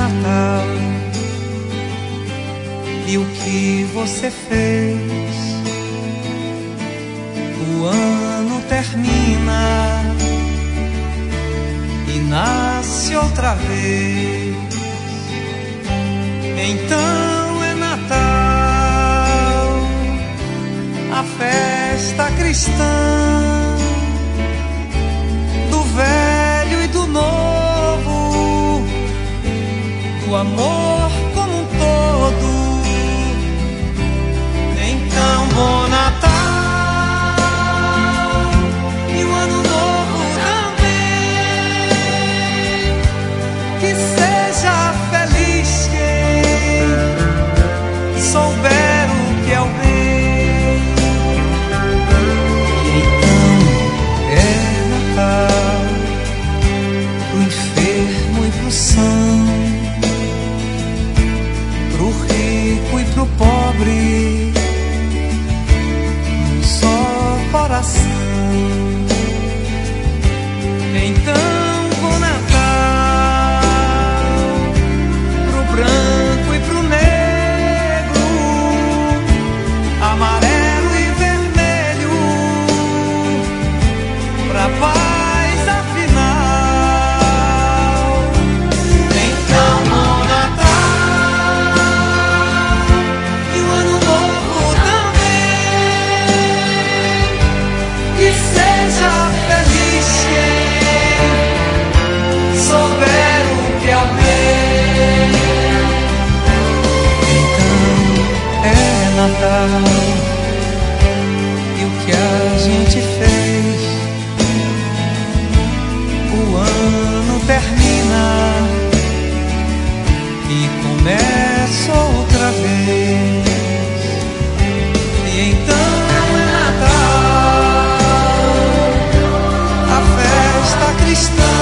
Natal. E o que você fez? O ano termina e nasce outra vez. Então é Natal, a festa cristã, do velho e do novo, do amor como um todo. Então, bom Natal e um ano novo também. Que seja feliz quem souber o que é o bem. E então é Natal pro enfermo e pro são, pro rico e pro pobre, um só coração. Então, bom Natal pro branco e pro negro, amarelo e vermelho, pra paz afinal. Então, bom Natal e um ano novo também. Que seja feliz quem souber o que é o bem. Então é Natal e o que a gente fez. O ano termina e começa outra vez. E então é Natal, a festa cristã,